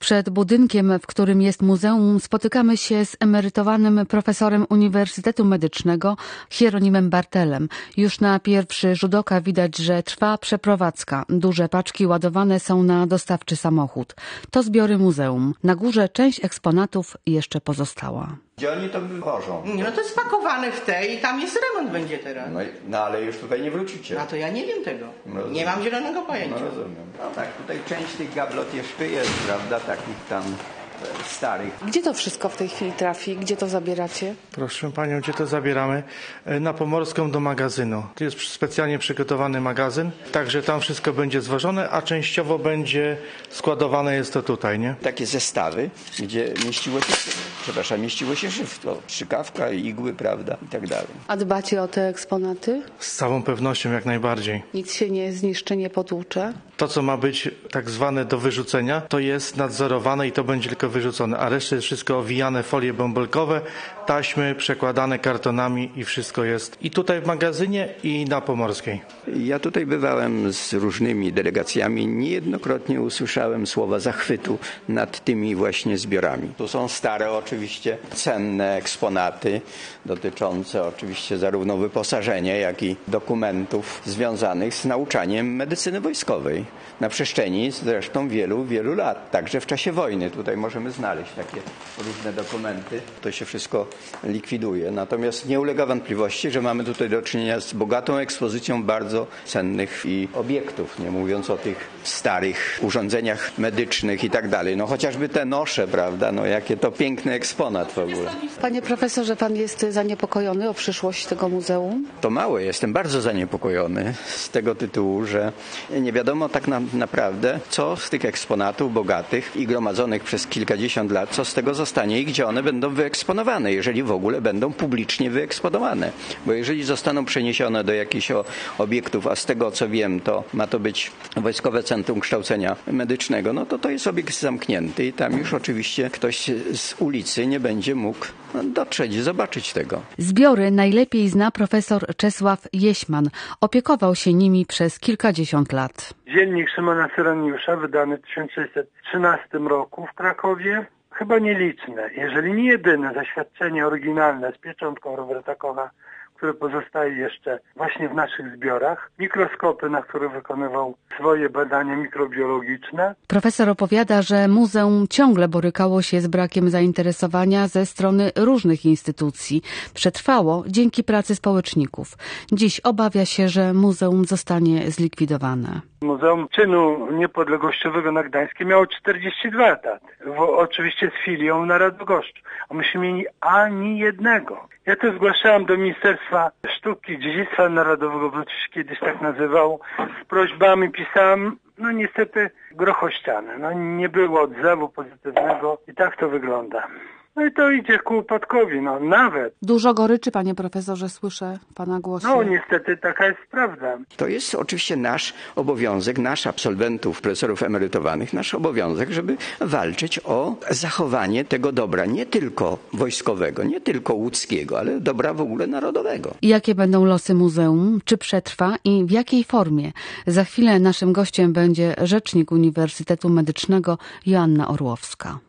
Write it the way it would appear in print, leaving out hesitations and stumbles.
Przed budynkiem, w którym jest muzeum, spotykamy się z emerytowanym profesorem Uniwersytetu Medycznego Hieronimem Bartelem. Już na pierwszy rzut oka widać, że trwa przeprowadzka. Duże paczki ładowane są na dostawczy samochód. To zbiory muzeum. Na górze część eksponatów jeszcze pozostała. Gdzie oni to wywożą? No to jest spakowane w te i tam jest remont będzie teraz. No ale już tutaj nie wrócicie. A to ja nie wiem tego. Nie mam zielonego pojęcia. No rozumiem. No tak, tutaj część tych gablot jeszcze jest, prawda, takich tam starych. Gdzie to wszystko w tej chwili trafi? Gdzie to zabieracie? Proszę Panią, gdzie to zabieramy? Na Pomorską do magazynu. To jest specjalnie przygotowany magazyn, także tam wszystko będzie zwożone, a częściowo będzie składowane jest to tutaj, nie? Takie zestawy, gdzie mieściło się wszystko. Strzykawka, igły, prawda, i tak dalej. A dbacie o te eksponaty? Z całą pewnością, jak najbardziej. Nic się nie zniszczy, nie potłucze? To, co ma być tak zwane do wyrzucenia, to jest nadzorowane i to będzie tylko wyrzucone, a resztę jest wszystko owijane folie bąbelkowe, taśmy przekładane kartonami i wszystko jest i tutaj w magazynie, i na Pomorskiej. Ja tutaj bywałem z różnymi delegacjami. Niejednokrotnie usłyszałem słowa zachwytu nad tymi właśnie zbiorami. Tu są stare oczywiście, cenne eksponaty dotyczące oczywiście zarówno wyposażenia, jak i dokumentów związanych z nauczaniem medycyny wojskowej. Na przestrzeni zresztą wielu lat, także w czasie wojny. Tutaj możemy znaleźć takie różne dokumenty. To się wszystko likwiduje. Natomiast nie ulega wątpliwości, że mamy tutaj do czynienia z bogatą ekspozycją bardzo cennych i obiektów, nie mówiąc o tych starych urządzeniach medycznych i tak dalej. No chociażby te nosze, prawda, no jakie to piękny eksponat w ogóle. Panie profesorze, pan jest zaniepokojony o przyszłość tego muzeum? To mało, jestem bardzo zaniepokojony z tego tytułu, że nie wiadomo tak naprawdę, co z tych eksponatów bogatych i gromadzonych przez kilkadziesiąt lat, co z tego zostanie i gdzie one będą wyeksponowane, jeżeli w ogóle będą publicznie wyeksponowane. Bo jeżeli zostaną przeniesione do jakichś obiektów, a z tego co wiem, to ma to być Wojskowe Centrum Kształcenia Medycznego, no to jest obiekt zamknięty i tam już oczywiście ktoś z ulicy nie będzie mógł dotrzeć i zobaczyć tego. Zbiory najlepiej zna profesor Czesław Jeśman. Opiekował się nimi przez kilkadziesiąt lat. Dziennik Szymona Cyroniusza, wydany w 1613 roku w Krakowie, chyba nieliczne, jeżeli nie jedyne zaświadczenie oryginalne z pieczątką Roberta Kocha, które pozostaje jeszcze właśnie w naszych zbiorach, mikroskopy, na których wykonywał swoje badania mikrobiologiczne. Profesor opowiada, że muzeum ciągle borykało się z brakiem zainteresowania ze strony różnych instytucji. Przetrwało dzięki pracy społeczników. Dziś obawia się, że muzeum zostanie zlikwidowane. Muzeum Czynu Niepodległościowego na Gdańskiej miało 42 etaty. Oczywiście z filią na Radogoszczu. A myśmy mieli ani jednego. Ja to zgłaszałem do Ministerstwa Sztuki i Dziedzictwa Narodowego, bo to się kiedyś tak nazywało. Z prośbami pisałem, no niestety grochościane. No nie było odzewu pozytywnego i tak to wygląda. No i to idzie ku upadkowi, no nawet. Dużo goryczy, panie profesorze, słyszę w pana głosie. No niestety taka jest prawda. To jest oczywiście nasz obowiązek, nasz absolwentów, profesorów emerytowanych, nasz obowiązek, żeby walczyć o zachowanie tego dobra, nie tylko wojskowego, nie tylko łódzkiego, ale dobra w ogóle narodowego. Jakie będą losy muzeum? Czy przetrwa i w jakiej formie? Za chwilę naszym gościem będzie rzecznik Uniwersytetu Medycznego Joanna Orłowska.